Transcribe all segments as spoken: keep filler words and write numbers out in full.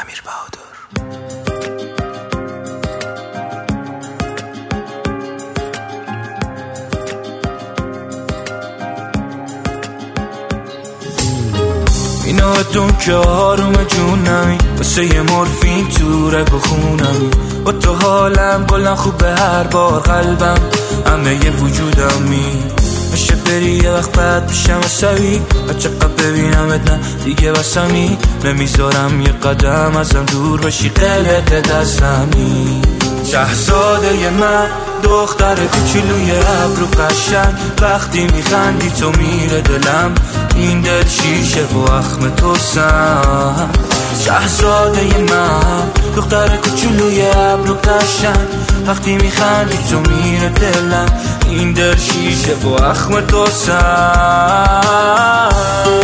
امیر بهادر. اینادون که آروم جونمی واسه یه مورفین تو رگ و خونمی با تو حالم کلن خوب به هر بار قلبم همه یه وجودمی میشه بری یه وقت بعد پیشم سوی و چقدر ببینمت نه دیگه بسمی نمیذارم یه قدم ازم دور بشی قلق دستمی شهزاده من دختر کوچولوی ابرو قشنگ وقتی میخندی تو میره دلم این دل شیشه و اخم تو سم شهزاده من دختر کوچولوی ابرو قشنگ وقتی میخندی تو میره دلم این دل شیشه و اخم تو سم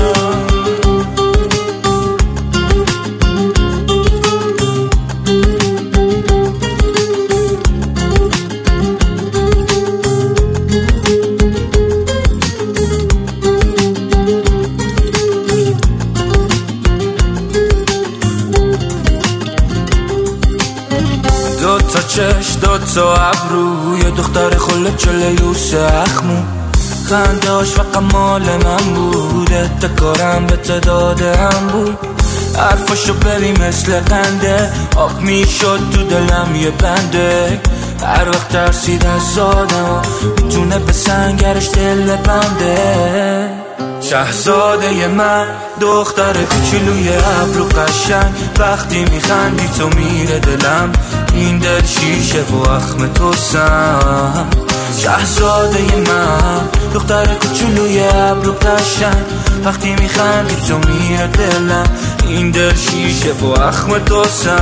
دو تا چش دو تا ابرو یه دختر خله چله لوس اخمو خنداش فقط مال من بود اتکارم به تدادم بود حرفاشو ببین مثل قنده آب میشد تو دلم یه بنده هر وقت ترسید از آدم میتونه به سنگرش دل بنده شهزاده من دختر کوچولوی ابرو قشنگ وقتی میخندی تو میره دلم این دل شیشه و اخم تو سم شهزاده من دختر کوچولوی ابرو قشنگ وقتی میخندی تو میره دلم این دل شیشه و اخم تو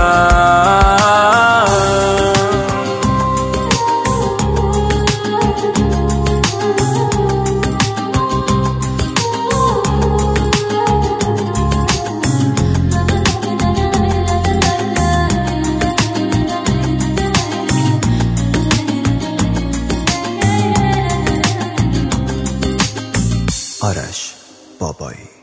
سم آرش بابایی.